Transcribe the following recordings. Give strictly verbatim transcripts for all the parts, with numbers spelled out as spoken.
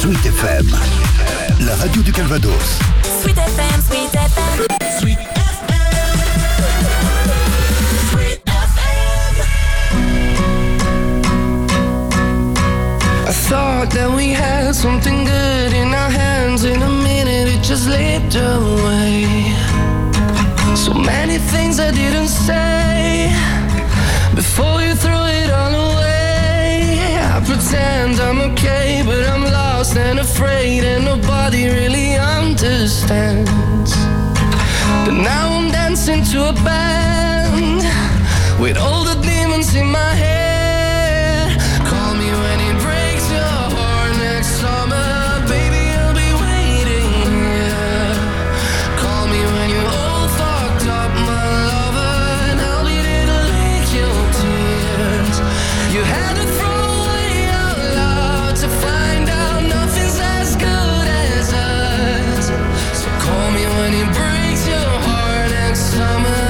Sweet F M, la radio du Calvados. Sweet F M, Sweet F M, Sweet F M, Sweet F M. I thought that we had something good in our hands. In a minute it just slipped away. So many things I didn't say before you threw it all away. I pretend I'm okay, but I'm lost and afraid, and nobody really understands. But now I'm dancing to a band with all the demons in my head. Call me when it breaks your heart next summer, baby, I'll be waiting here. Call me when you're all fucked up, my lover, and I'll be there to lick your tears. You had to throw away our love to find out nothing's as good as us. So call me when it breaks your heart next summer.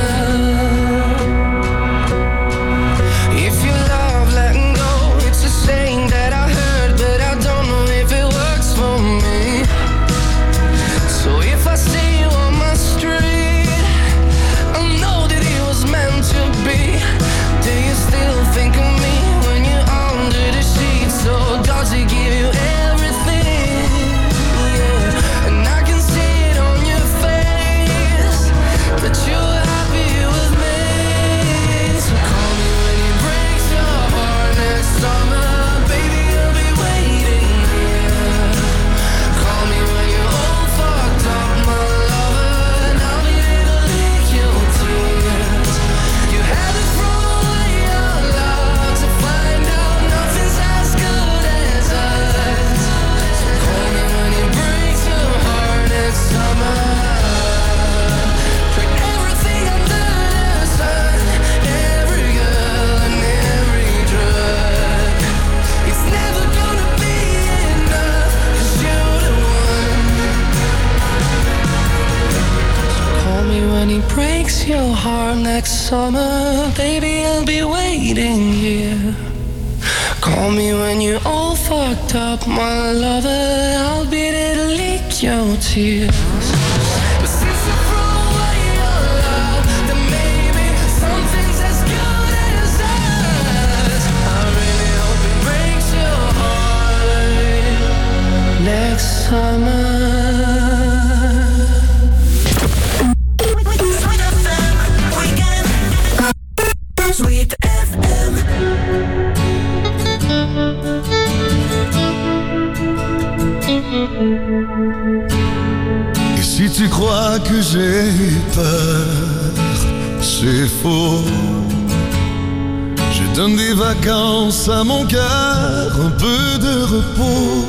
If you love letting go, it's a saying that I heard, but I don't know if it works for me. So if I see you on my street, I know that it was meant to be. Do you still think of me when you're under the sheets? So does it give you everything? Yeah. And I can see it on your face that you're happy with me. So call me when it breaks your heart next summer, baby, I'll be waiting here. Call me when you're all fucked up, my lover, and I'll be there to lick your tears. You had to throw away your love to find out nothing's as good as us. So call me when it breaks your heart next summer. Break everything under the sun, every girl and every drug. It's never gonna be enough, 'cause you're the one. Call me when it breaks your heart next summer, baby, I'll be waiting here. Call me when you're all fucked up, my lover, I'll be there to lick your tears. But since you threw away your love, then maybe something's as good as us. I really hope it breaks your heart next summer. Sweet F M, weekend. Sweet F M. Et si tu crois que j'ai peur, c'est faux. Je donne des vacances à mon cœur, un peu de repos.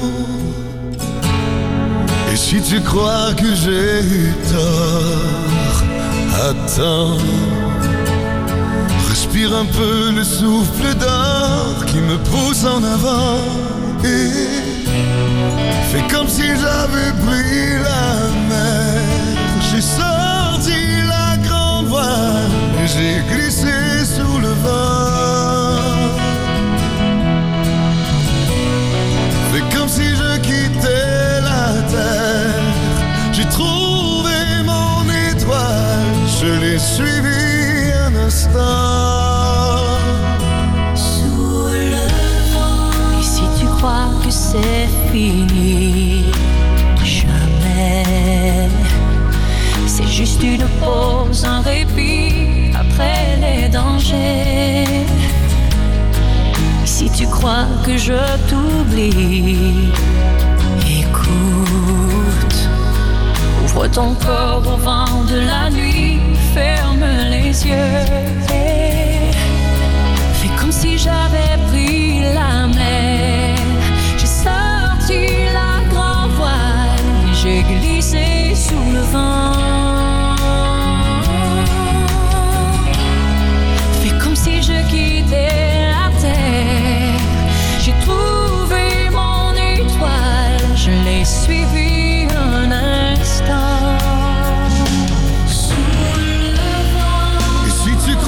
Et si tu crois que j'ai eu tort, attends. Respire un peu le souffle d'or qui me pousse en avant. Et fais comme si j'avais pris la mer. J'ai sorti la grande voile et j'ai glissé sous le vent. Fais comme si je quittais la terre. J'ai trouvé mon étoile, je l'ai suivi un instant. Sous le vent. Et si tu crois que c'est fini, jamais. C'est juste une pause, un répit après les dangers. Et si tu crois que je t'oublie, écoute. Ouvre ton corps au vent de la nuit, ferme les yeux et fais comme si j'avais pris la mer. J'ai sorti la grande voile et j'ai glissé sous le vent. Fais comme si je quittais la terre. J'ai trouvé mon étoile, je l'ai suivi un instant. Et si tu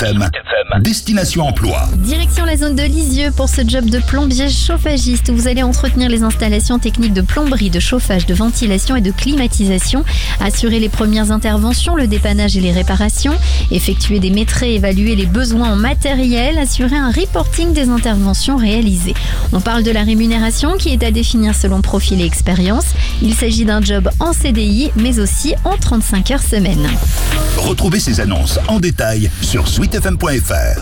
M, Destination Emploi. Direction la zone de Lisieux pour ce job de plombier chauffagiste où vous allez entretenir les installations techniques de plomberie, de chauffage, de ventilation et de climatisation, assurer les premières interventions, le dépannage et les réparations, effectuer des métrés, évaluer les besoins en matériel, assurer un reporting des interventions réalisées. On parle de la rémunération qui est à définir selon profil et expérience. Il s'agit d'un job en C D I mais aussi en trente-cinq heures semaine. Retrouvez ces annonces en détail sur sweet f m point f r.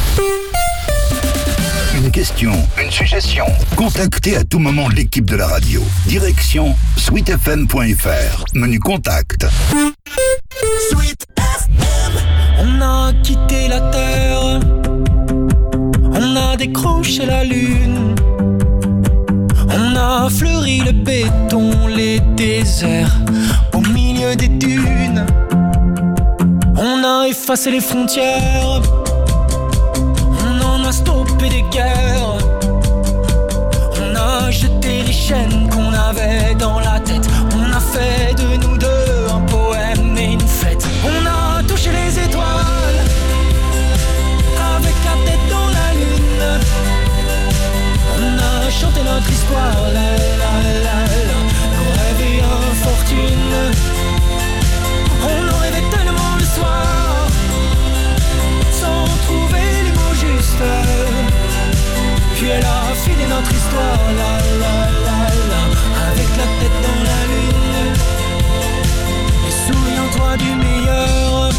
Une question, une suggestion. Contactez à tout moment l'équipe de la radio. Direction sweet f m point f r. Menu contact. Sweet F M. On a quitté la terre, on a décroché la lune, on a fleuri le béton, les déserts au milieu des dunes. On a effacé les frontières, on en a stoppé des guerres, on a jeté les chaînes qu'on avait dans la tête, on a fait de nous deux un poème et une fête. On a touché les étoiles avec la tête dans la lune, on a chanté notre histoire, la la la la, nos rêves et infortunes. On en rêvait tellement le soir, sans trouver les mots justes. Puis elle a filé notre histoire, la la la la, avec la tête dans la lune. Et souviens-toi du meilleur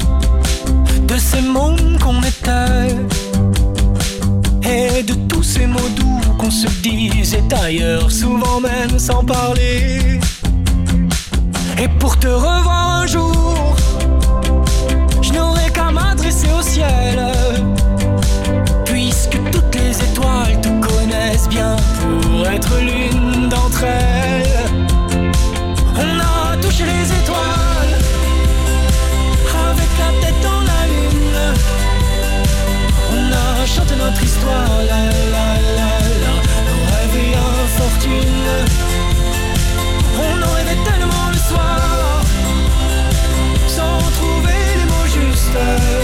de ces mômes qu'on était, et de tous ces mots doux qu'on se disait ailleurs, souvent même sans parler. Et pour te revoir un jour, je n'aurai qu'à m'adresser au ciel, puisque toutes les étoiles te connaissent bien pour être l'une d'entre elles. On a touché les étoiles avec la tête dans la lune, on a chanté notre histoire, la la la la, nos rêves et infortunes. On en rêvait tellement le soir, sans trouver les mots justes.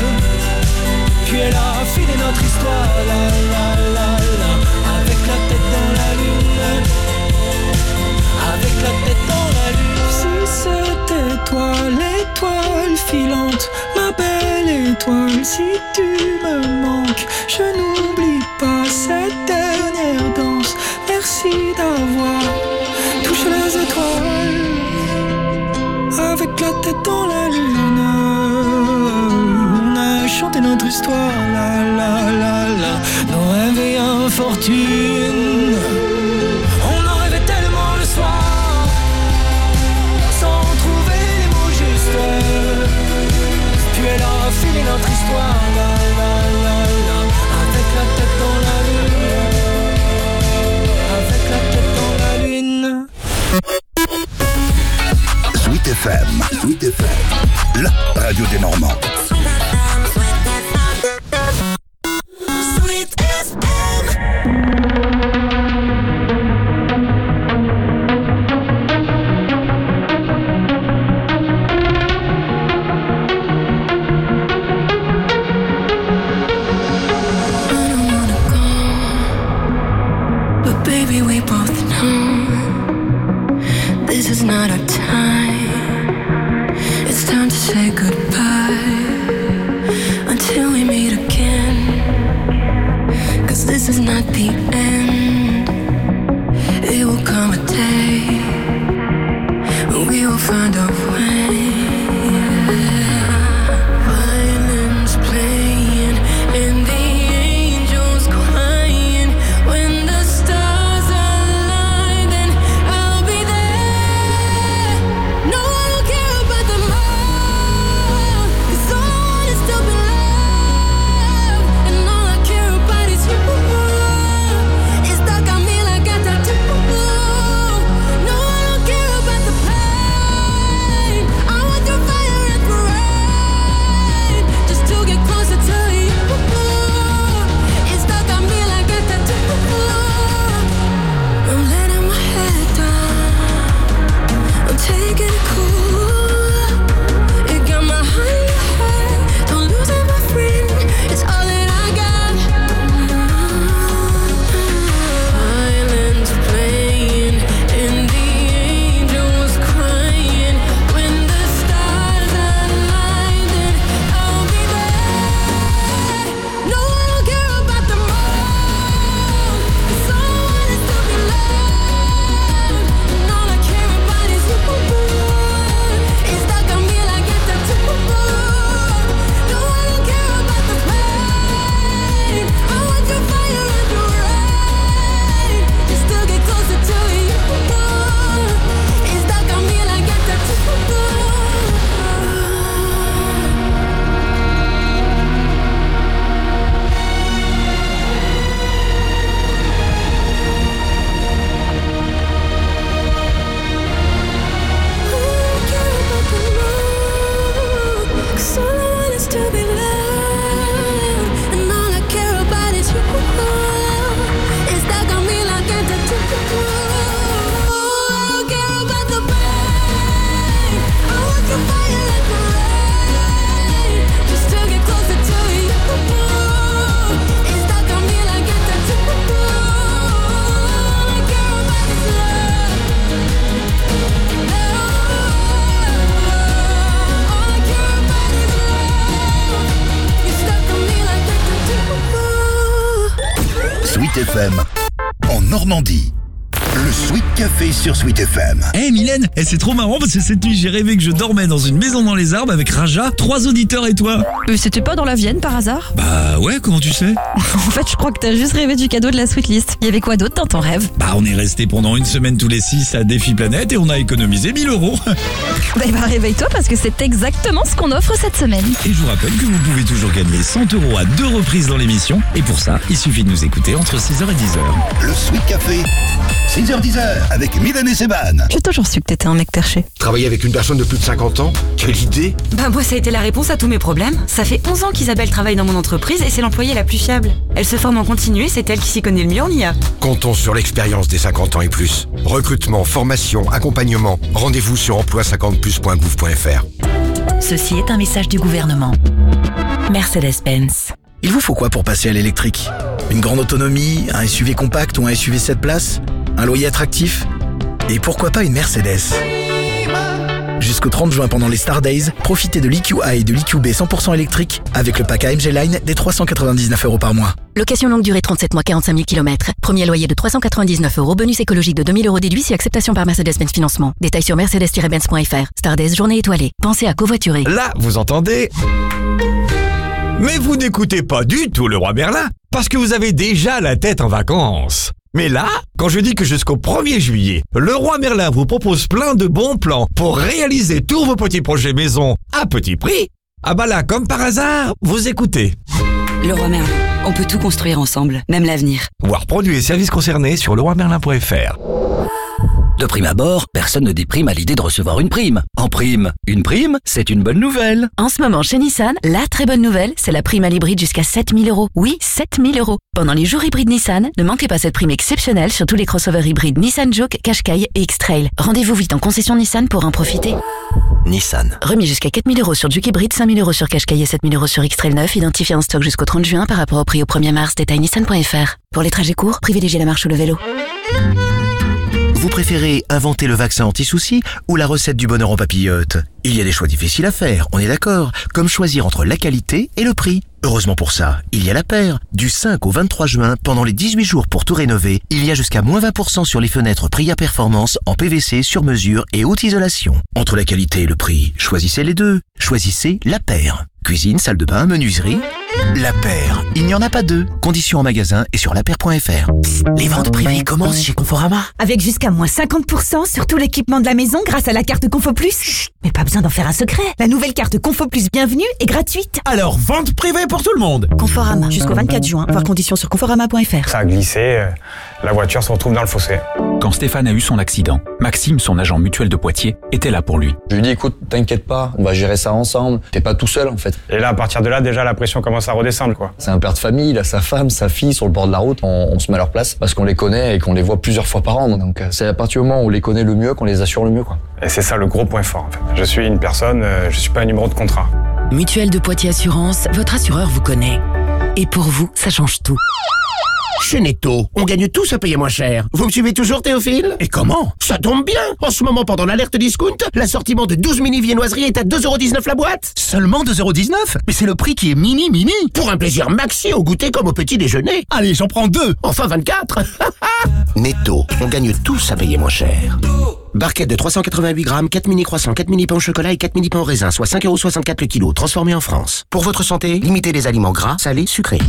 Puis elle a filé notre histoire, la la la la, avec la tête dans la lune, avec la tête dans la lune. Si c'était toi l'étoile filante, ma belle étoile, si tu me manques, je n'oublie pas cette dernière danse. Merci d'avoir touché les étoiles avec la tête dans la lune. On a chanté notre histoire, la la la la, nos rêves et infortunes. On en rêvait tellement le soir, sans trouver les mots justes. Puis elle a filé notre histoire, la la la la, avec la tête dans la lune, avec la tête dans la lune. Sweet F M, Sweet F M, la radio des Normands. Sweet F M. Baby, we both know this is not our time. It's time to say goodbye until we meet again. 'Cause this is not the end. It will come a day when we will find our way. Violins playing and the angels crying. When the stars align, then I'll be there. No one will care about the love, 'cause all I want is to be loved. And all I care about is you, is Sweet F M en Normandie. Le Sweet Café sur Sweet F M. Eh hey Mylène, hey, c'est trop marrant parce que cette nuit j'ai rêvé que je dormais dans une maison dans les arbres avec Raja, trois auditeurs et toi. Euh, C'était pas dans la Vienne par hasard? Bah ouais, comment tu sais? En fait, je crois que t'as juste rêvé du cadeau de la Sweetlist. Il y avait quoi d'autre dans ton rêve? Bah on est resté pendant une semaine tous les six à Défi Planète et on a économisé mille euros. Bah, bah réveille-toi parce que c'est exactement ce qu'on offre cette semaine. Et je vous rappelle que vous pouvez toujours gagner cent euros à deux reprises dans l'émission. Et pour ça, il suffit de nous écouter entre six heures et dix heures. Le Sweet Café, six heures dix heures avec Mylène et Sébane. J'ai toujours su que t'étais un mec perché. Travailler avec une personne de plus de cinquante ans? Quelle idée! Bah moi ça a été la réponse à tous mes problèmes. Ça fait onze ans qu'Isabelle travaille dans mon entreprise et c'est l'employée la plus fiable. Elle se forme en continu et c'est elle qui s'y connaît le mieux en I A. Comptons sur l'expérience des cinquante ans et plus. Recrutement, formation, accompagnement. Rendez-vous sur emploi cinquante plus point gouv point f r. Ceci est un message du gouvernement. Mercedes-Benz. Il vous faut quoi pour passer à l'électrique? Une grande autonomie, un S U V compact ou un S U V sept places? Un loyer attractif? Et pourquoi pas une Mercedes? Jusqu'au trente juin pendant les Star Days, profitez de l'E Q A et de l'E Q B cent pour cent électrique avec le pack A M G Line des trois cent quatre-vingt-dix-neuf euros par mois. Location longue durée trente-sept mois, quarante-cinq mille kilomètres. Premier loyer de trois cent quatre-vingt-dix-neuf euros. Bonus écologique de deux mille euros déduit si acceptation par Mercedes-Benz Financement. Détails sur mercedes tiret benz point f r. Star Days, journée étoilée. Pensez à covoiturer. Là, vous entendez? Mais vous n'écoutez pas du tout le roi Merlin, parce que vous avez déjà la tête en vacances. Mais là, quand je dis que jusqu'au premier juillet, le roi Merlin vous propose plein de bons plans pour réaliser tous vos petits projets maison à petit prix, ah bah là, comme par hasard, vous écoutez. Le roi Merlin, on peut tout construire ensemble, même l'avenir. Voir produits et services concernés sur le roi merlin point f r. De prime abord, personne ne déprime à l'idée de recevoir une prime. En prime, une prime, c'est une bonne nouvelle. En ce moment, chez Nissan, la très bonne nouvelle, c'est la prime à l'hybride jusqu'à sept mille euros. Oui, sept mille euros. Pendant les jours hybrides Nissan, ne manquez pas cette prime exceptionnelle sur tous les crossovers hybrides Nissan Juke, Qashqai et X-Trail. Rendez-vous vite en concession Nissan pour en profiter. Nissan. Remis jusqu'à quatre mille euros sur Juke hybride, cinq mille euros sur Qashqai et sept mille euros sur X-Trail neuf, identifié en stock jusqu'au trente juin par rapport au prix au premier mars. Détail nissan point f r. Pour les trajets courts, privilégiez la marche ou le vélo. Vous préférez inventer le vaccin anti-soucis ou la recette du bonheur en papillote? Il y a des choix difficiles à faire, on est d'accord, comme choisir entre la qualité et le prix. Heureusement pour ça, il y a la paire. Du cinq au vingt-trois juin, pendant les dix-huit jours pour tout rénover, il y a jusqu'à moins vingt pour cent sur les fenêtres Priya Performance en P V C sur mesure et haute isolation. Entre la qualité et le prix, choisissez les deux. Choisissez la paire. Cuisine, salle de bain, menuiserie. La paire, il n'y en a pas deux. Conditions en magasin et sur la paire point f r. Psst, les ventes privées commencent chez Conforama. Avec jusqu'à moins cinquante pour cent sur tout l'équipement de la maison grâce à la carte Confo Plus. Chut, mais pas besoin d'en faire un secret. La nouvelle carte Confo Plus Bienvenue est gratuite. Alors, vente privée pour tout le monde. Conforama, jusqu'au vingt-quatre juin. Voir conditions sur conforama point f r. Ça a glissé, euh, la voiture se retrouve dans le fossé. Quand Stéphane a eu son accident, Maxime, son agent mutuel de Poitiers, était là pour lui. Je lui ai dit, écoute, t'inquiète pas, on va gérer ça ensemble. T'es pas tout seul en fait. Et là, à partir de là, déjà la pression commence à redescendre, quoi. C'est un père de famille, il a sa femme, sa fille sur le bord de la route. On, on se met à leur place parce qu'on les connaît et qu'on les voit plusieurs fois par an. Donc c'est à partir du moment où on les connaît le mieux qu'on les assure le mieux, quoi. Et c'est ça le gros point fort en fait. Je suis une personne, euh, je suis pas un numéro de contrat. Mutuelle de Poitiers Assurance, votre assureur vous connaît. Et pour vous, ça change tout. Chez Netto, on gagne tous à payer moins cher. Vous me suivez toujours, Théophile? Et comment? Ça tombe bien. En ce moment, pendant l'alerte discount, l'assortiment de douze mini viennoiseries est à deux euros dix-neuf la boîte. Seulement deux euros dix-neuf? Mais c'est le prix qui est mini mini. Pour un plaisir maxi au goûter comme au petit déjeuner. Allez, j'en prends deux. Enfin vingt-quatre. Netto, on gagne tous à payer moins cher. Barquette de trois cent quatre-vingt-huit grammes, quatre mini croissants, quatre mini pains au chocolat et quatre mini pains au raisin, soit cinq euros soixante-quatre le kilo, transformé en France. Pour votre santé, limitez les aliments gras, salés, sucrés.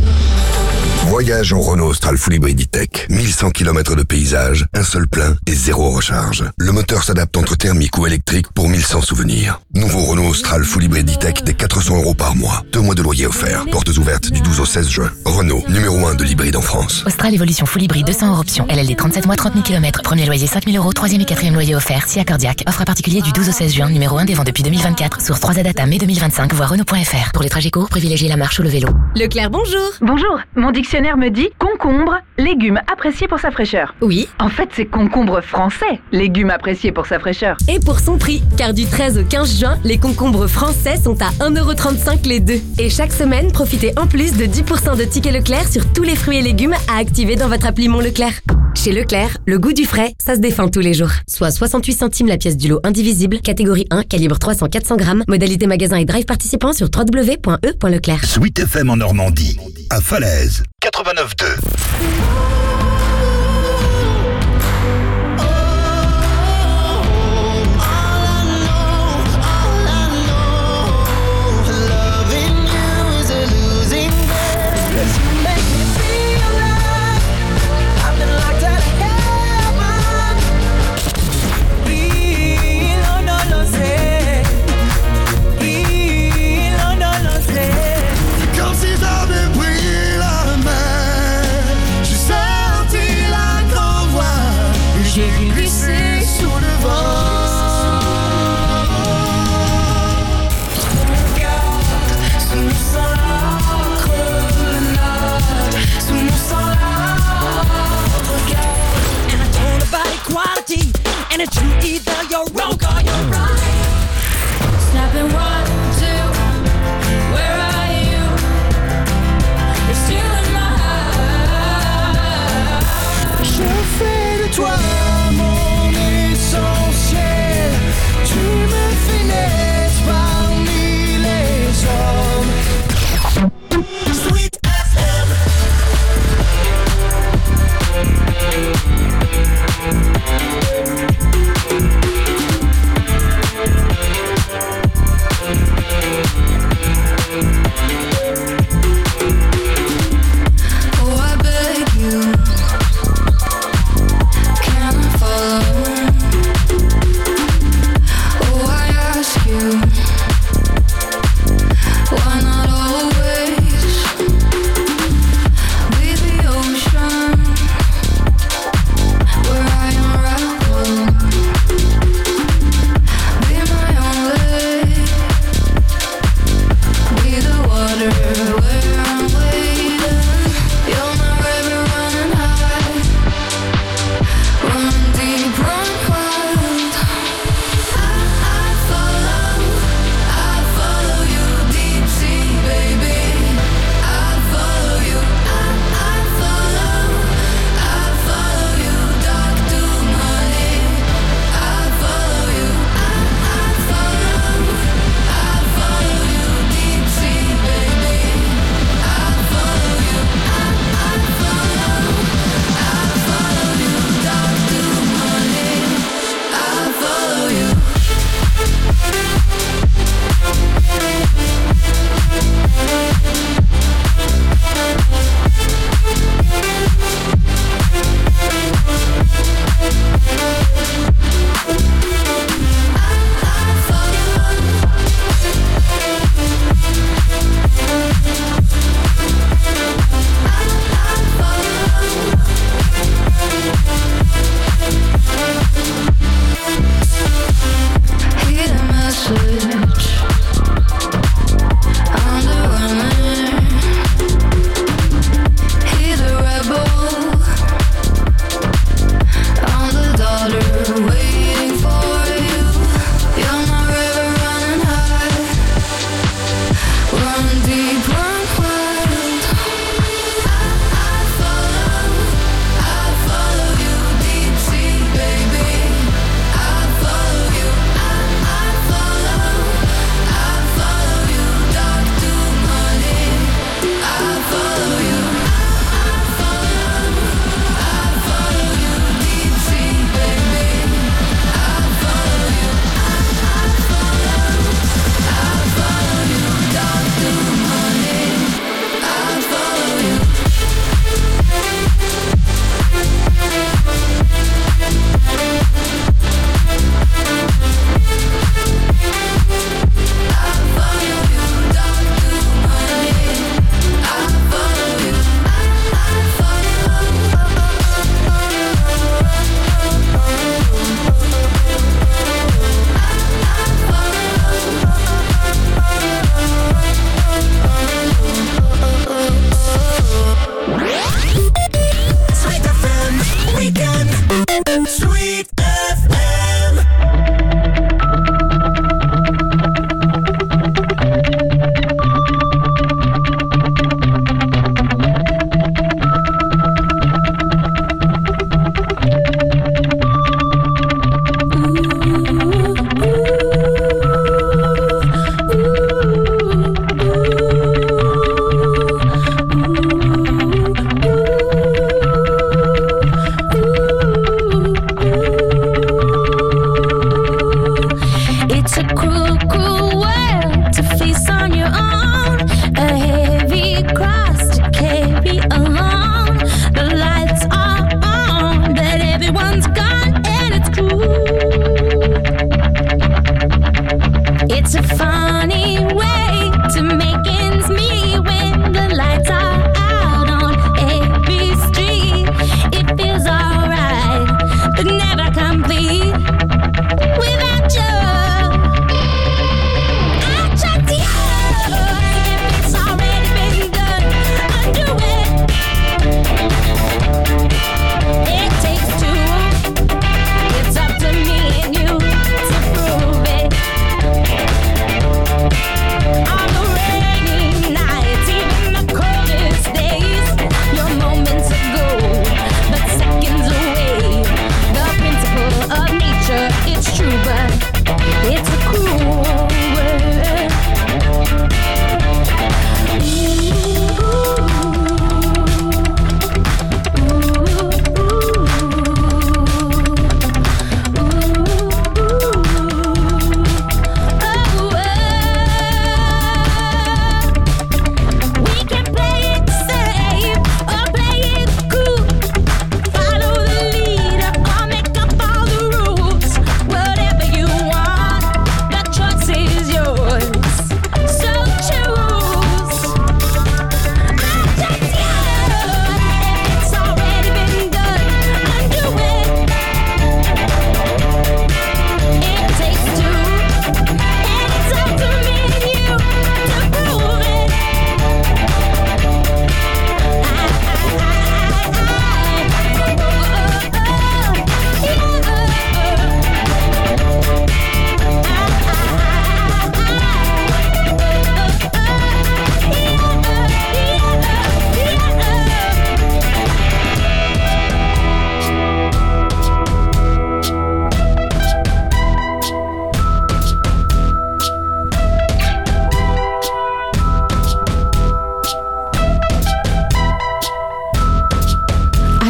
Voyage en Renault Austral Full Hybrid E-Tech. mille cent kilomètres de paysage, un seul plein et zéro recharge. Le moteur s'adapte entre thermique ou électrique pour mille cent souvenirs. Nouveau Renault Austral Full Hybrid E-Tech des quatre cents euros par mois. Deux mois de loyer offert. Portes ouvertes du douze au seize juin. Renault, numéro un de l'hybride en France. Austral Evolution Full Hybrid deux cents hors option. L L D trente-sept mois, trente mille kilomètres. Premier loyer cinq mille euros. Troisième et quatrième loyer offert. Si accordiaque. Offre à particulier du douze au seize juin. Numéro un des ventes depuis deux mille vingt-quatre. Source trois A Data mai deux mille vingt-cinq. Voir Renault point f r. Pour les trajets courts, privilégiez la marche ou le vélo. Leclerc, bonjour. Bonjour. Mon dictionnaire me dit concombre, légume apprécié pour sa fraîcheur. Oui. En fait, c'est concombre français, légume apprécié pour sa fraîcheur. Et pour son prix, car du treize au quinze juin, les concombres français sont à un euro trente-cinq les deux. Et chaque semaine, profitez en plus de dix pour cent de tickets Leclerc sur tous les fruits et légumes à activer dans votre appli Mon Leclerc. Chez Leclerc, le goût du frais, ça se défend tous les jours. Soit soixante-huit centimes la pièce du lot indivisible, catégorie un, calibre trois cents à quatre cents grammes, modalité magasin et drive participant sur w w w point e point leclerc. Sweet F M en Normandie, à Falaise, quatre-vingt-neuf deux.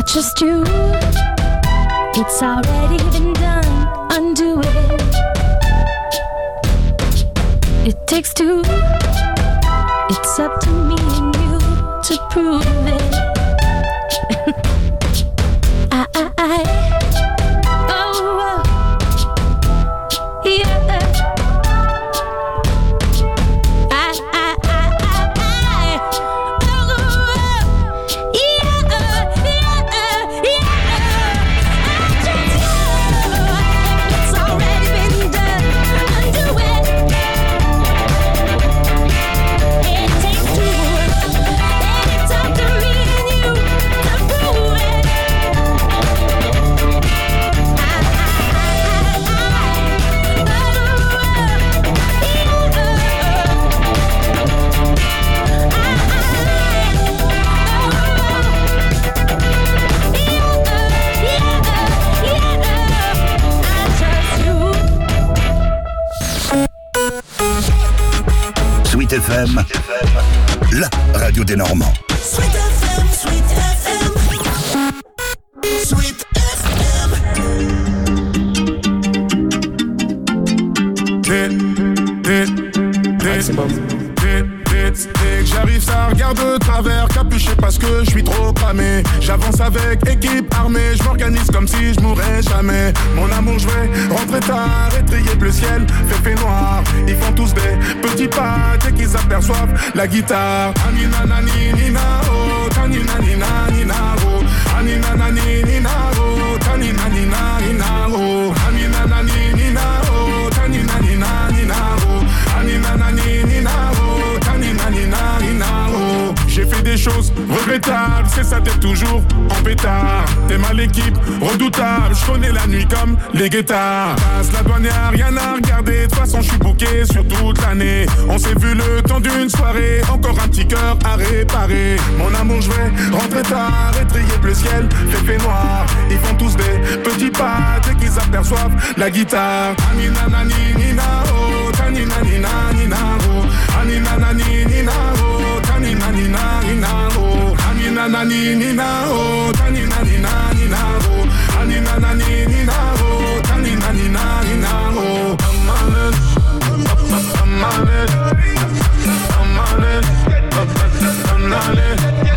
just you. It's already been done, undo it. It takes two. It's up to me and you to prove it. I, I, I, oh, oh, yeah. I, I, I, I, I, oh, oh, yeah, yeah, yeah. I just you. It's already been done. Undo it. It takes two. And it's up to me and you to prove it. Sweet F M, la radio des Normands. Sweet F M, Sweet F M, Sweet F M. Hit, hit, hit, hit, hit, hit. J'arrive, ça regarde de travers, capuché parce que je suis trop cramé. J'avance avec équipe armée, je m'organise comme si je mourrais jamais. Mon amour, je vais rentrer tard, étrier bleu ciel, fait fait noir. Ils font tous des petits pas dès qu'ils aperçoivent la guitare. Anina nani nina oh, tanina nina nina oh, anina nani nina oh, tanina nina nina oh, anina nani nina oh, tanina nina nina oh, anina nani nina oh, tanina nina nina oh. J'ai fait des choses regrettables, c'est ça t'es toujours en pétard. T'es mal l'équipe, redoutable, je connais la nuit comme les guettards. Passe la douane, y'a rien à regarder, de toute façon je suis booké sur toute l'année. On s'est vu le temps d'une soirée, encore un petit cœur à réparer. Mon amour, je vais rentrer tard, étrier bleu ciel, fait fait noir. Ils font tous des petits pas dès qu'ils aperçoivent la guitare. Anina nani nina oh, tanina nina nina oh, anina nani nina oh, tanina nina nina oh, anina nani nina oh, tanina nina nina oh, anina nani nina oh, tanina nina nina oh. Amanet, amanet, amanet, amanet,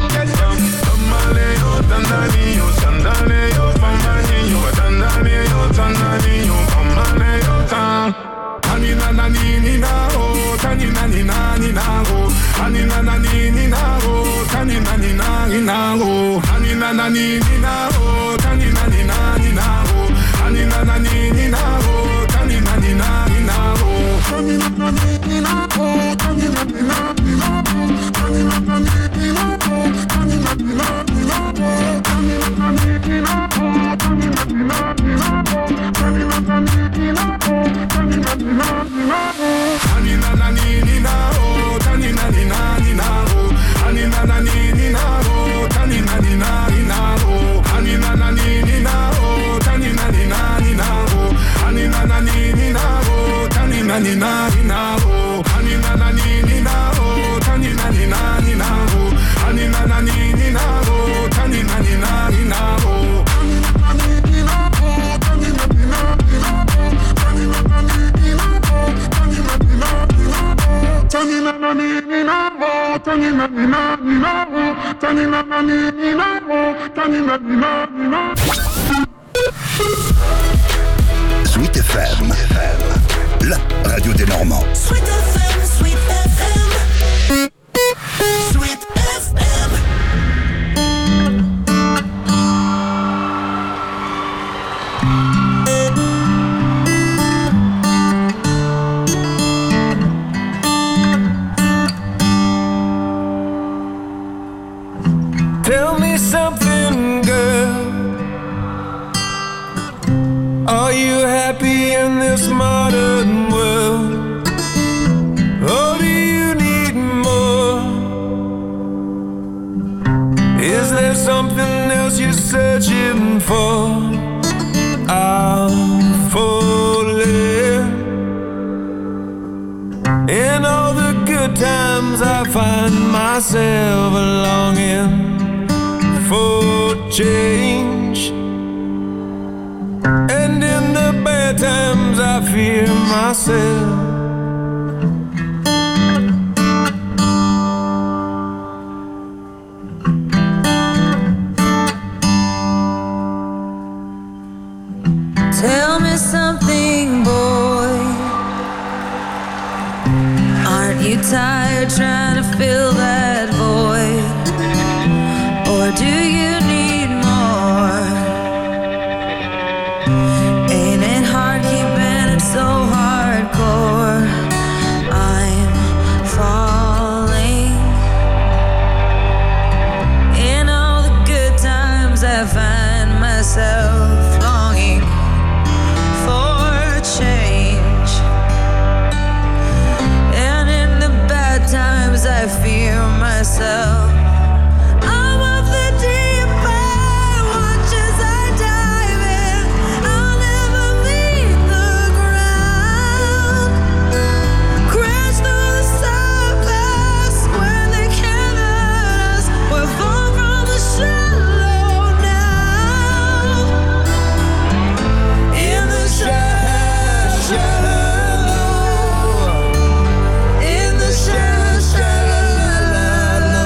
amale yo dandani yo sandale yo famani yo dandani yo dandani yo famane yo tan. Anina nani nina oh, tanina nina nina oh, anina nani nina oh, tanina nina nina oh, anina nani nina oh, tanina nina nina oh, anina nani nina oh, tanina nina nina oh, tanina nani nina oh, tanina nina nina oh, tanina nani nina oh, tanina nina nina oh, tanina nani nina oh, tanina nina nina oh, tanina nani nina oh, tanina nina nina oh, anina nani nina oh, tanina nina nina oh, anina nani nina oh, tanina nina nina oh, anina nani nina oh, tanina nina nina oh, anina nani nina oh, tanina nina nina oh, anina nani nina oh, tanina nina nina oh, anina nani nina oh, tanina nina nina oh, anina nani nina oh, tanina nina nina oh, tanina nani nina oh, tanina nina nina oh, tanina nani nina oh, tanina nina nina oh, tanina nani nina oh, tanina nina nina. Sweet F M, la radio des Normands. Sweet F M, Sweet F M, Sweet F M. Tell me something, girl. Are you happy in this modern world? Or do you need more? Is there something else you're searching for? I'm falling. In all the good times I find myself longing for change. And in the bad times I fear myself. Tell me something, boy. Aren't you tired trying to fill that void? Or do you need more? Ain't it hard keeping it so hardcore? I'm falling. In all the good times I find myself longing for change. And in the bad times I fear myself. I'm of the deep end, watch as I dive in. I'll never leave the ground. Crash through the surface where they can't hurt us. We're far from the shallow now. In the shallow, shallow. In the shallow, shallow.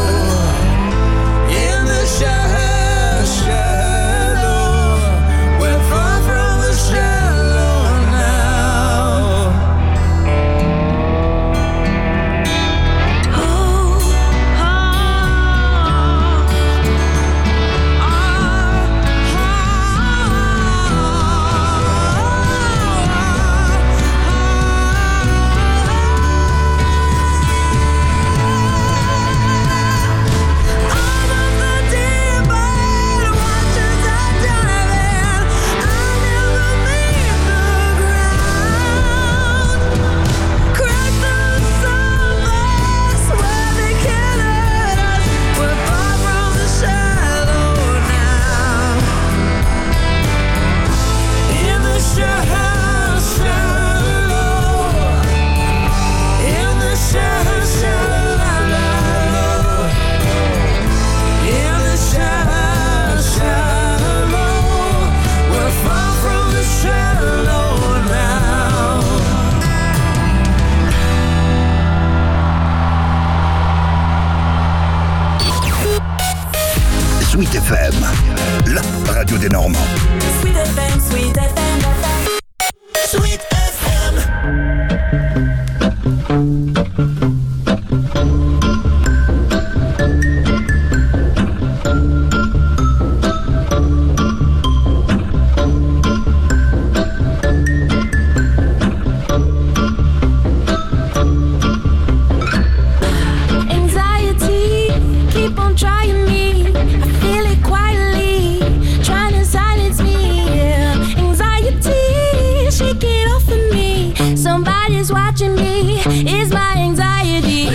In the shallow, shallow. We're far from the shallow now. Oh, oh, Sweet F M, la radio des Normands. Sweet F M, Sweet F M, Sweet F M. Anxiety, keep on trying me. I feel it quietly, trying to silence me. Yeah. Anxiety, shake it off of me. Somebody's watching me. It's my anxiety.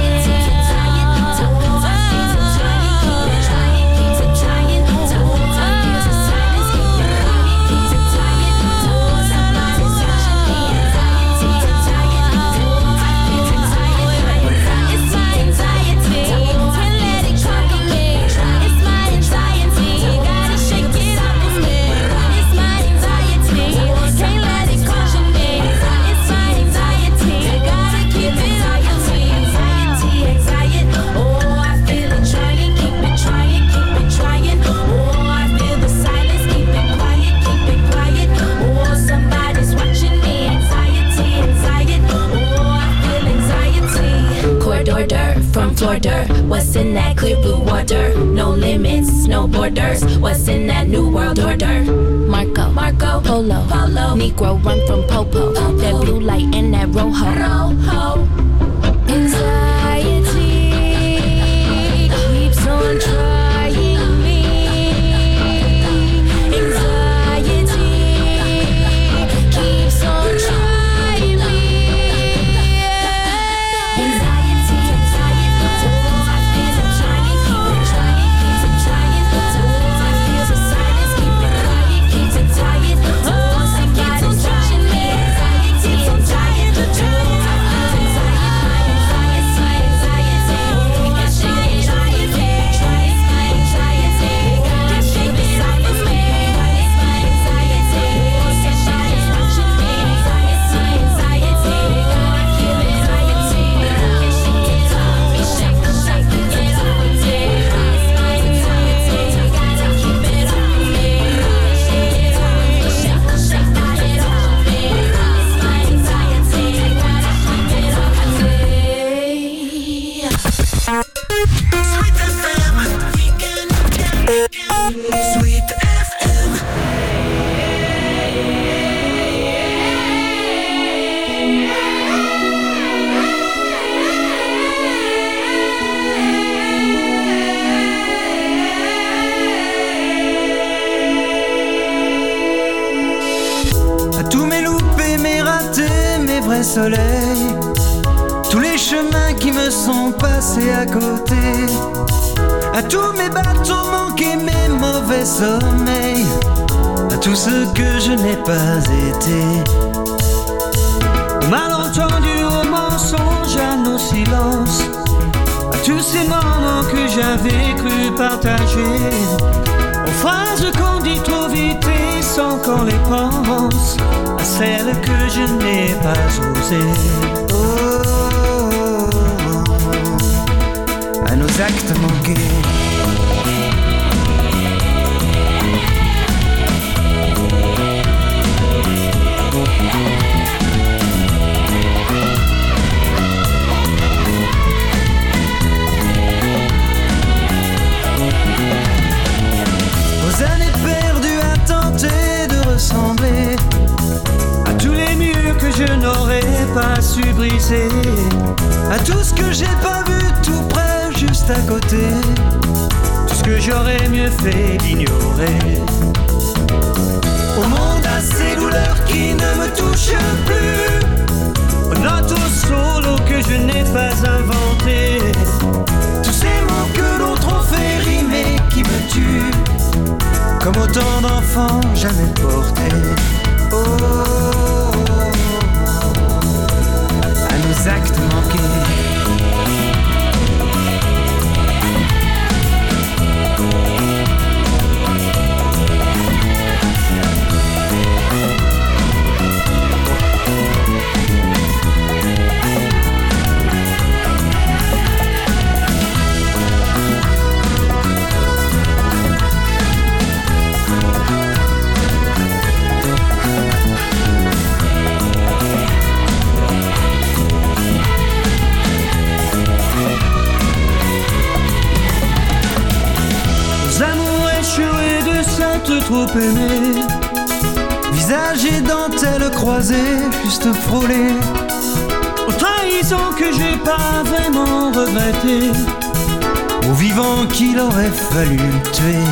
From Florida, what's in that clear blue water? No limits, no borders. What's in that new world order? Marco, Marco, Polo, Polo, Negro run from Popo. Popo. That blue light and that rojo. Rojo. Anxiety keeps on trying me. Anxiety keeps on trying me. Anxiety, anxiety, oh, I feel it trying, keep it trying, keep it trying. Oh, I feel the silence, keep it quiet, keep it tired. Oh, somebody's watching me. Anxiety, keeps on trying, oh, I feel anxiety. Sweet F M. À tous mes loupés, mes ratés, mes vrais soleils, tous les chemins qui me sont passés à côté, à tous mes bateaux manqués, mes mauvais sommeils, à tout ce que je n'ai pas été, aux malentendus, aux mensonges, à nos silences, à tous ces moments que j'avais cru partager, aux phrases qu'on dit trop vite et sans qu'on les pense, à celles que je n'ai pas osées. Oh, à nos actes manqués. Aux années perdues à tenter de ressembler à tous les murs que je n'aurais pas su briser, à tout ce que j'ai pas vu tout près, juste à côté, tout ce que j'aurais mieux fait d'ignorer. Au monde à ces douleurs qui ne me touchent plus, aux notes au solo que je n'ai pas inventé, tous ces mots que d'autres ont fait rimer qui me tuent, comme autant d'enfants jamais portés. Oh, à nos actes manqués. Trop aimé, visage et dentelle croisée, juste frôlé, aux trahisons que j'ai pas vraiment regretté, aux vivants qu'il aurait fallu tuer,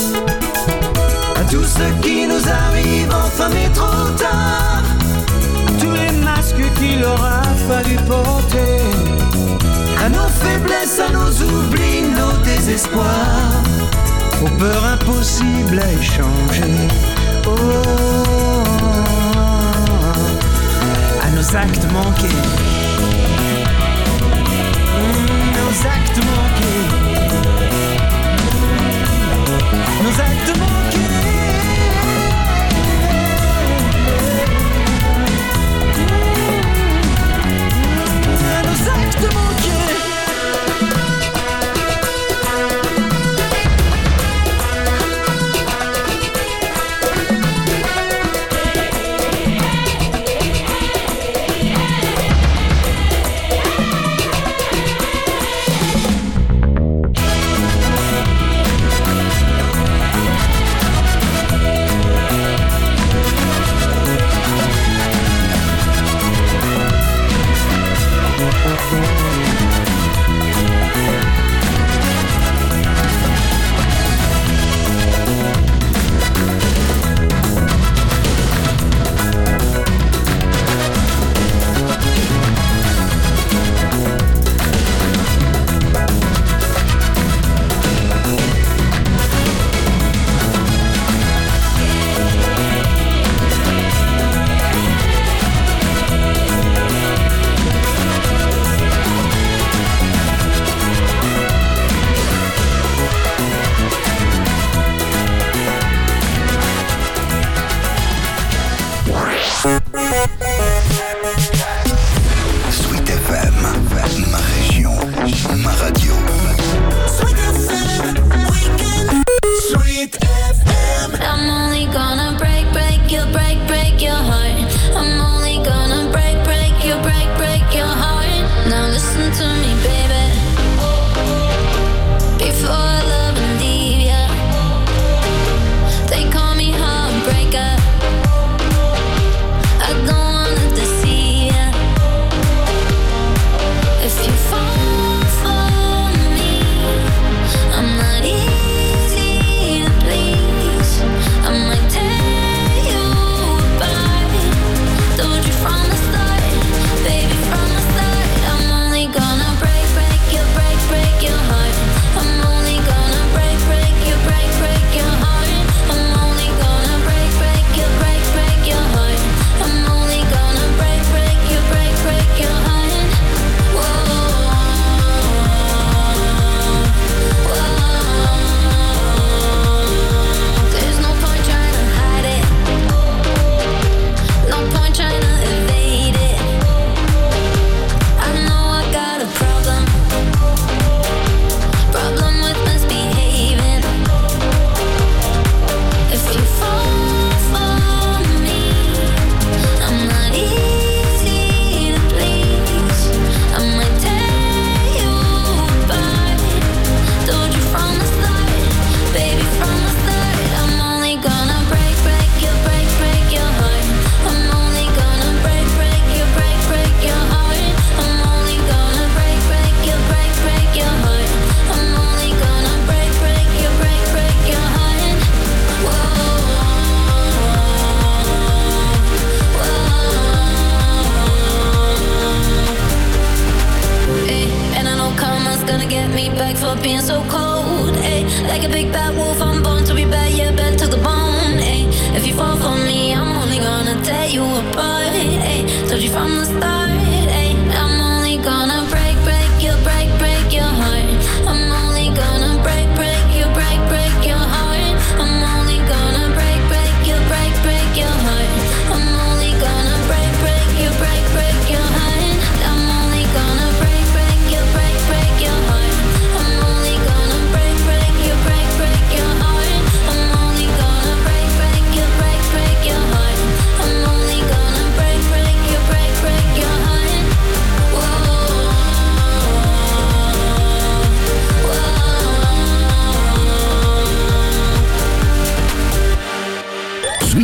à tout ce qui nous arrive enfin mais trop tard, à tous les masques qu'il aura fallu porter, à nos faiblesses, à nos oublis, nos désespoirs, aux peurs impossibles à échanger. Oh, à nos actes manqués, mmh, nos actes manqués, nos actes manqués, à nos actes manqués.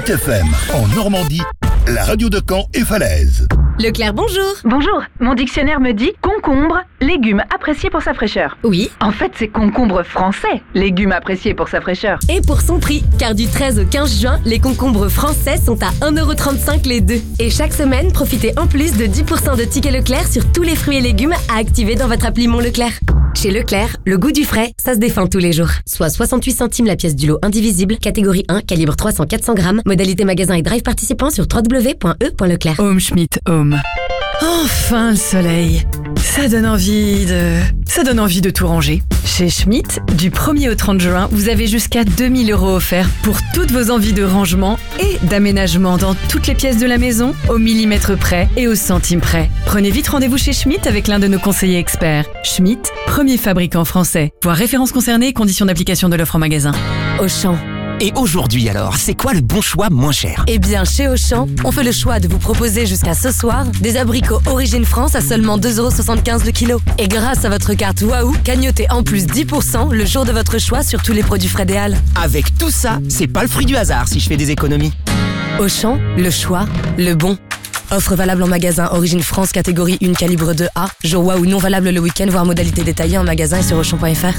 Sweet F M, en Normandie, la radio de Caen et Falaise. Leclerc, bonjour. Bonjour, mon dictionnaire me dit concombre, légume apprécié pour sa fraîcheur. Oui. En fait, c'est concombre français, légume apprécié pour sa fraîcheur. Et pour son prix, car du treize au quinze juin, les concombres français sont à un euro trente-cinq les deux. Et chaque semaine, profitez en plus de dix pour cent de tickets Leclerc sur tous les fruits et légumes à activer dans votre appli Mon Leclerc. Chez Leclerc, le goût du frais, ça se défend tous les jours. Soit soixante-huit centimes la pièce du lot indivisible, catégorie un, calibre trois cents à quatre cents grammes, modalité magasin et drive participant sur w w w point e point leclerc. Home Schmidt Home. Enfin le soleil. Ça donne envie de... Ça donne envie de tout ranger. Chez Schmidt, du premier au trente juin, vous avez jusqu'à deux mille euros offerts pour toutes vos envies de rangement et d'aménagement dans toutes les pièces de la maison, au millimètre près et au centime près. Prenez vite rendez-vous chez Schmidt avec l'un de nos conseillers experts. Schmidt, premier fabricant français. Voir références concernées et conditions d'application de l'offre en magasin. Auchan. Et aujourd'hui alors, c'est quoi le bon choix moins cher? Eh bien, chez Auchan, on fait le choix de vous proposer jusqu'à ce soir des abricots Origine France à seulement deux euros soixante-quinze le kilo. Et grâce à votre carte Waouh, gagnotez en plus dix pour cent le jour de votre choix sur tous les produits frais des Halles. Avec tout ça, c'est pas le fruit du hasard si je fais des économies. Auchan, le choix, le bon. Offre valable en magasin Origine France catégorie un calibre deux A. Jour Waouh non valable le week-end, voire modalité détaillée en magasin et sur auchan point f r.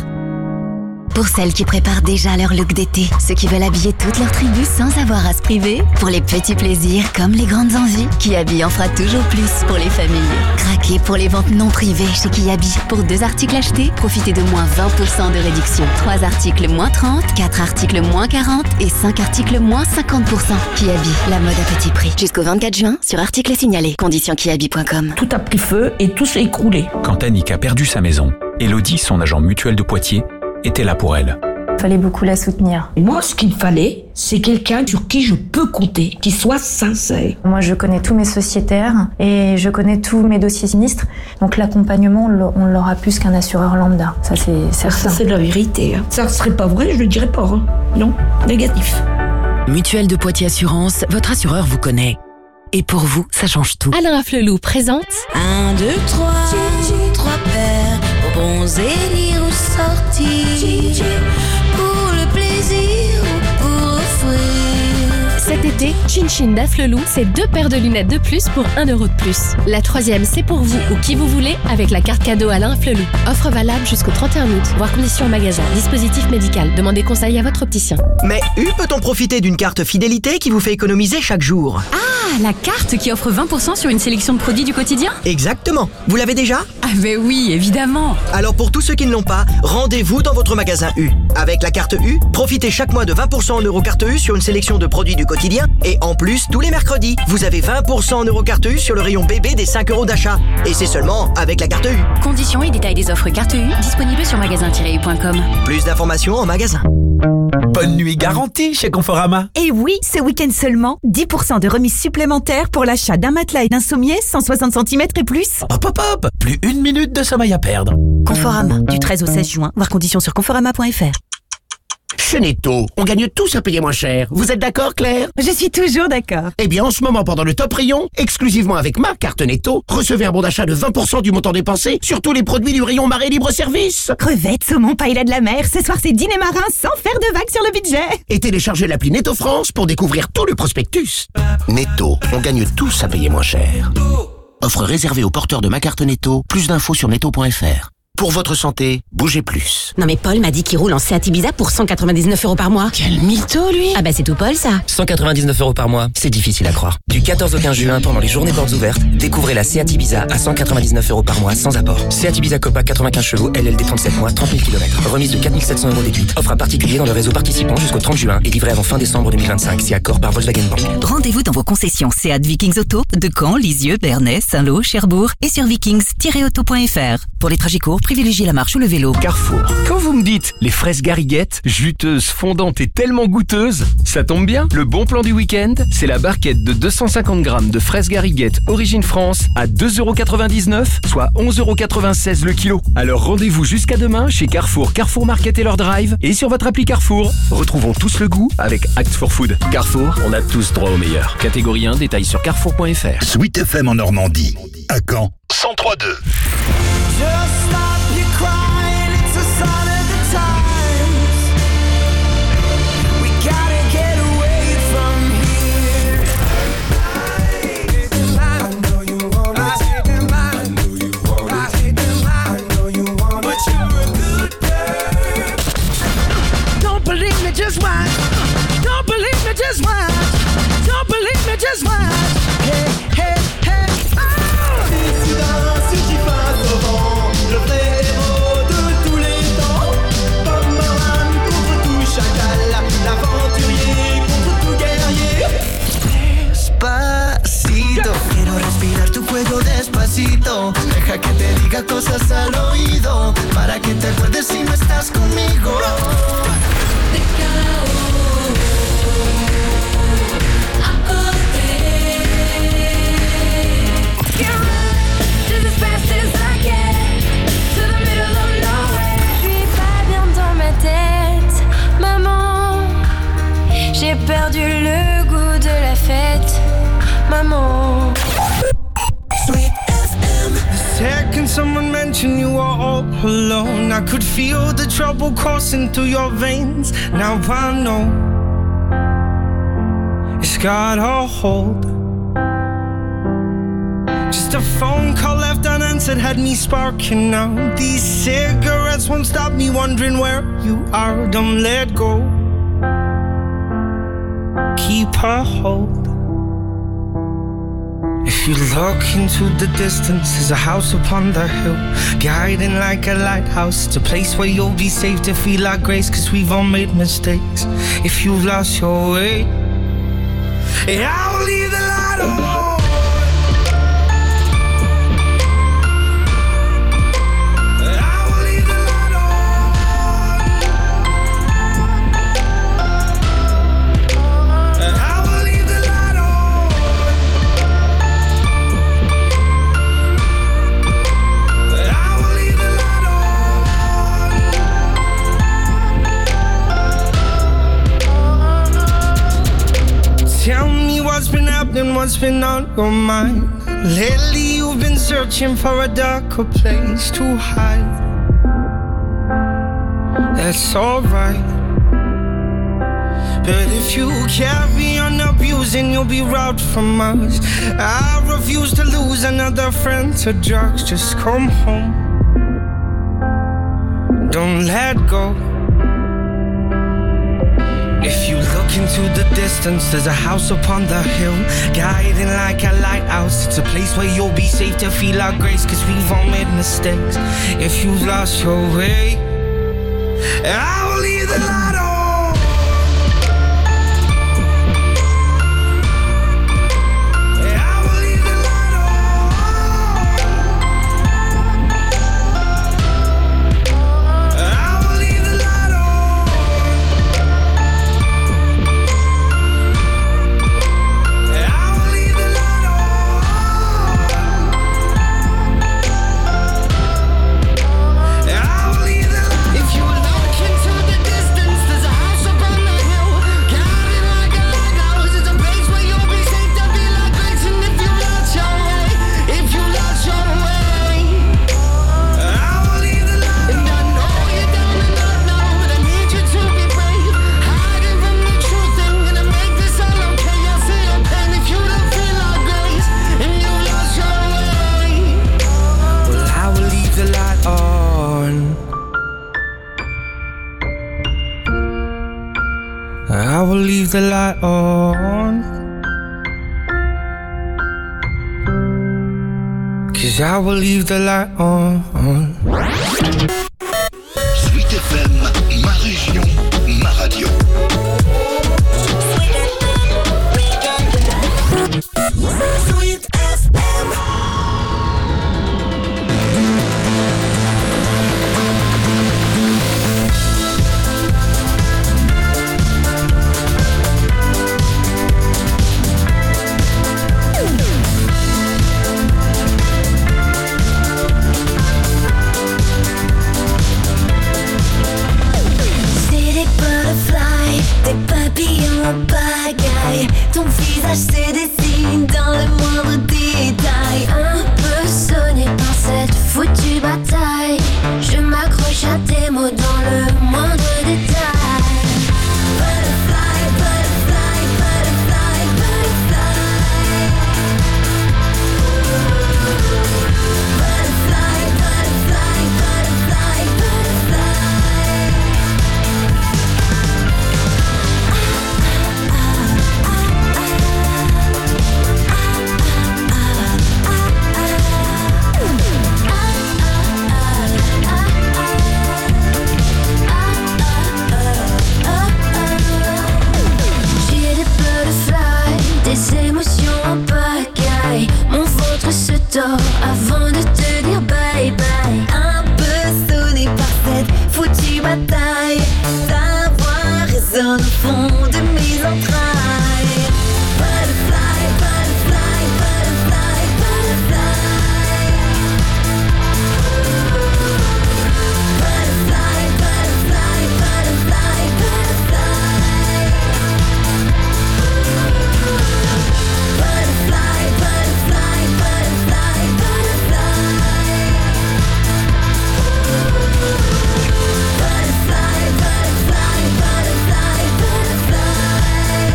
Pour celles qui préparent déjà leur look d'été, ceux qui veulent habiller toute leur tribu sans avoir à se priver, pour les petits plaisirs comme les grandes envies, Kiabi en fera toujours plus pour les familles. Craquez pour les ventes non privées chez Kiabi. Pour deux articles achetés, profitez de moins vingt pour cent de réduction. Trois articles moins trente, quatre articles moins quarante et cinq articles moins cinquante pour cent. Kiabi, la mode à petit prix. Jusqu'au vingt-quatre juin sur articles signalés. Conditions kiabi point com. Tout a pris feu et tout s'est écroulé. Quand Annick a perdu sa maison, Elodie, son agent mutuel de Poitiers, était là pour elle. Il fallait beaucoup la soutenir. Moi, ce qu'il fallait, c'est quelqu'un sur qui je peux compter, qui soit sincère. Moi, je connais tous mes sociétaires et je connais tous mes dossiers sinistres. Donc l'accompagnement, on l'aura plus qu'un assureur lambda. Ça, c'est certain. Ça, c'est de la vérité. Hein. Ça serait pas vrai, je le dirais pas. Hein. Non, négatif. Mutuelle de Poitiers Assurance, votre assureur vous connaît. Et pour vous, ça change tout. Alain Afflelou présente Un, deux, trois, trois paires, bons élire ou sortir, pour le plaisir ou pour offrir. cet été, Chin Chin d'Afflelou, c'est deux paires de lunettes de plus pour un euro de plus. La troisième, c'est pour vous ou qui vous voulez avec la carte cadeau Alain Afflelou. Offre valable jusqu'au trente et un août. Voir conditions en magasin. Dispositif médical. Demandez conseil à votre opticien. Mais U peut-on profiter d'une carte fidélité qui vous fait économiser chaque jour? Ah, la carte qui offre vingt pour cent sur une sélection de produits du quotidien? Exactement. Vous l'avez déjà? Ah ben oui, évidemment. Alors pour tous ceux qui ne l'ont pas, rendez-vous dans votre magasin U. Avec la carte U, profitez chaque mois de vingt pour cent en Eurocarte U sur une sélection de produits du quotidien. Et en plus, tous les mercredis, vous avez vingt pour cent en Eurocarte U sur le rayon bébé des cinq euros d'achat. Et c'est seulement avec la carte U. Conditions et détails des offres carte U disponibles sur magasin tiret u point com. Plus d'informations en magasin. Bonne nuit garantie chez Conforama. Et oui, ce week-end seulement, dix pour cent de remise supplémentaire pour l'achat d'un matelas et d'un sommier cent soixante centimètres et plus. Hop hop hop, plus une minute de sommeil à perdre. Conforama, du treize au seize juin, voir conditions sur conforama point f r. Chez Netto, on gagne tous à payer moins cher. Vous êtes d'accord, Claire? Je suis toujours d'accord. Eh bien, en ce moment, pendant le top rayon, exclusivement avec ma carte Netto, recevez un bon d'achat de vingt pour cent du montant dépensé sur tous les produits du rayon Marais Libre-Service. Crevettes, saumon, paella de la mer, ce soir c'est dîner marin sans faire de vagues sur le budget. Et téléchargez l'appli Netto France pour découvrir tout le prospectus. Netto, on gagne tous à payer moins cher. Offre réservée aux porteurs de ma carte Netto. Plus d'infos sur netto point f r. Pour votre santé, bougez plus. Non mais Paul m'a dit qu'il roule en Seat Ibiza pour cent quatre-vingt-dix-neuf euros par mois. Quel mytho lui. Ah bah c'est tout Paul ça. cent quatre-vingt-dix-neuf euros par mois, c'est difficile à croire. Du quatorze au quinze juin, pendant les journées portes ouvertes, découvrez la Seat Ibiza à cent quatre-vingt-dix-neuf euros par mois sans apport. Seat Ibiza Copa quatre-vingt-quinze chevaux, L L D trente-sept mois, trente mille kilomètres. Remise de quatre mille sept cents euros déduite. Offre à particulier dans le réseau participant jusqu'au trente juin et livré avant fin décembre deux mille vingt-cinq, si accord par Volkswagen Bank. Rendez-vous dans vos concessions Seat Vikings Auto de Caen, Lisieux, Bernay, Saint-Lô, Cherbourg et sur vikings tiret auto point f r. Pour les trajets courts, privilégiez la marche ou le vélo. Carrefour. Quand vous me dites les fraises Garriguette, juteuses, fondantes et tellement goûteuses, ça tombe bien. Le bon plan du week-end, c'est la barquette de deux cent cinquante grammes de fraises Garriguette Origine France à deux euros quatre-vingt-dix-neuf, soit onze euros quatre-vingt-seize le kilo. Alors rendez-vous jusqu'à demain chez Carrefour, Carrefour Market et leur drive et sur votre appli Carrefour. Retrouvons tous le goût avec Act for Food. Carrefour, on a tous droit au meilleur. Catégorie un, détail sur carrefour point f r. Sweet F M en Normandie, à Caen, cent trois virgule deux. Just stop your crying, it's a sign of the times. We gotta get away from here. watch. Don't believe me, just watch. Don't believe me, just watch. Hey, hey, hey, oh! Et soudain surgit face au vent, le vrai héros de tous les temps. Bob Marley contre tout chacal, l'aventurier contre tout guerrier. Despacito, quiero respirar tu cuello despacito. Deja que te diga cosas al oído, para que te acuerdes si no estás conmigo. J'ai perdu le goût de la fête, maman. Sweet F M. The second someone mentioned you were all alone, I could feel the trouble coursing through your veins. Now I know it's got a hold. Just a phone call left unanswered had me sparking now. These cigarettes won't stop me wondering where you are. Don't let go. Keep her hold. If you look into the distance, there's a house upon the hill, guiding like a lighthouse. It's a place where you'll be safe to feel like grace, cause we've all made mistakes. If you've lost your way, yeah, I will leave the light on. Tell me what's been happening, what's been on your mind. Lately you've been searching for a darker place to hide. That's alright, but if you carry on abusing, you'll be robbed from us. I refuse to lose another friend to drugs. Just come home, don't let go. If you look into the distance, there's a house upon the hill, guiding like a lighthouse. It's a place where you'll be safe to feel our grace, cause we've all made mistakes. If you've lost your way, I will leave the light on. I will leave the light on, cause I will leave the light on. Sweet F M, ma région, ma radio. Sweet F M. Des papillons en pagaille, ton visage se dessine dans le moindre détail. Un peu sonné par cette foutue bataille, je m'accroche à tes mots dans le moindre détail. Butterfly, butterfly, butterfly, butterfly. Butterfly, butterfly, butterfly, butterfly. dans le fond de mes entrailles. Butterfly, butterfly, butterfly, butterfly. Butterfly, butterfly, butterfly, butterfly. Butterfly, butterfly, butterfly, butterfly. Butterfly, butterfly, butterfly, butterfly.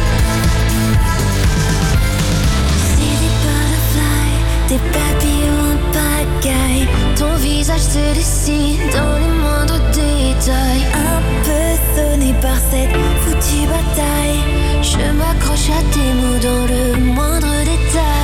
C'est des butterflies, des papillons en pagaille. Ton visage se dessine dans les moindres détails. Un peu sonné par cette foutue bataille, je m'accroche à tes mots dans le moindre détail.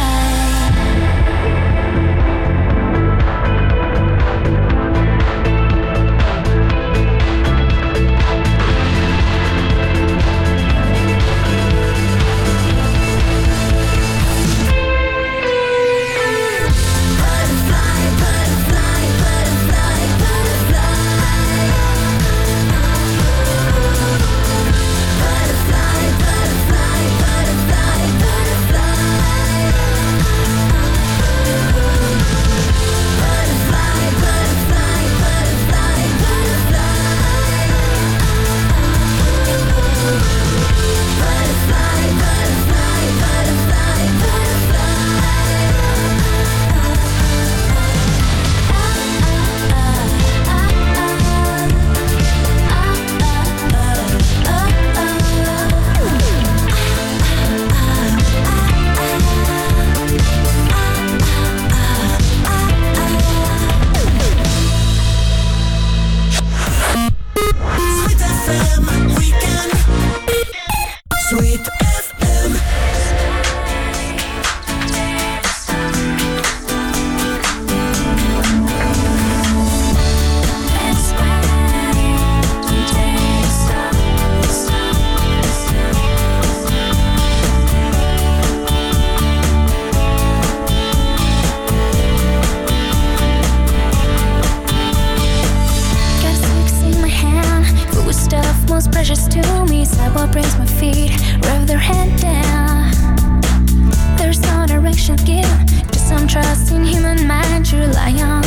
Most precious to me, sidewalk brings my feet, rev their head down. There's no direction given, just some trust in human mind to rely on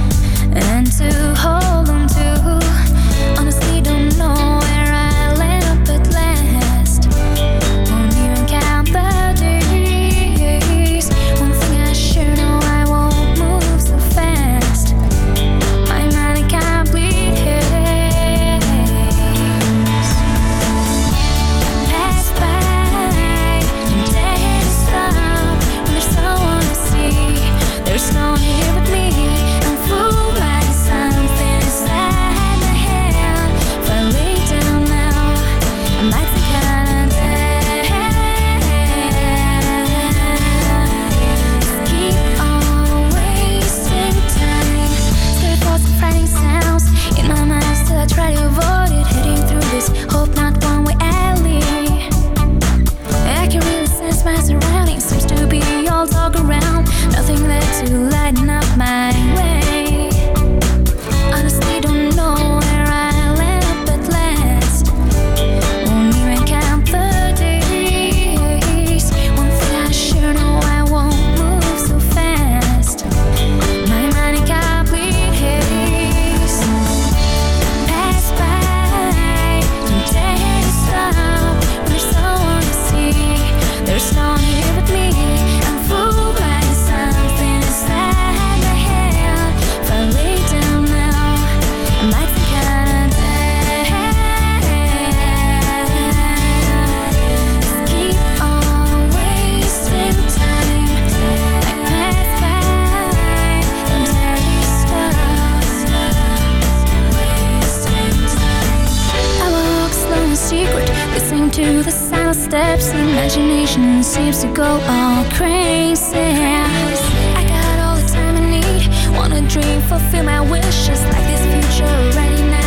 and to hold on to. Honestly, don't know where I'll end up at last. Won't even count the days. One thing I sure know, I won't move so fast. My mind can't bleed here. There's no one here but me. I'm fooled by something inside my head. If I lay down now, I might think I'm dead. Keep on wasting time. Scary thoughts and frightening sounds in my mind, still I try to avoid it. Heading through this hope not one-way alley. I can really sense my surroundings. Seems to be all talk around. Nothing there to lighten up my way. Honestly, don't know where I'll end up at last. Won't even count the days. One thing I sure know, I won't move so fast. My mind in complete haste. Pass by, don't dare to stop. There's someone to see. There's no one here but me. I'm fooled by something inside my head. If I lay down now, I might think I'm dead. Keep on wasting time. I pass by, don't dare to stop. Wasting time. I walk slow in secret, listening to the sound of steps. Imagination seems to go all crazy. I got all the time I need. Wanna dream, fulfill my wishes, like this future right now.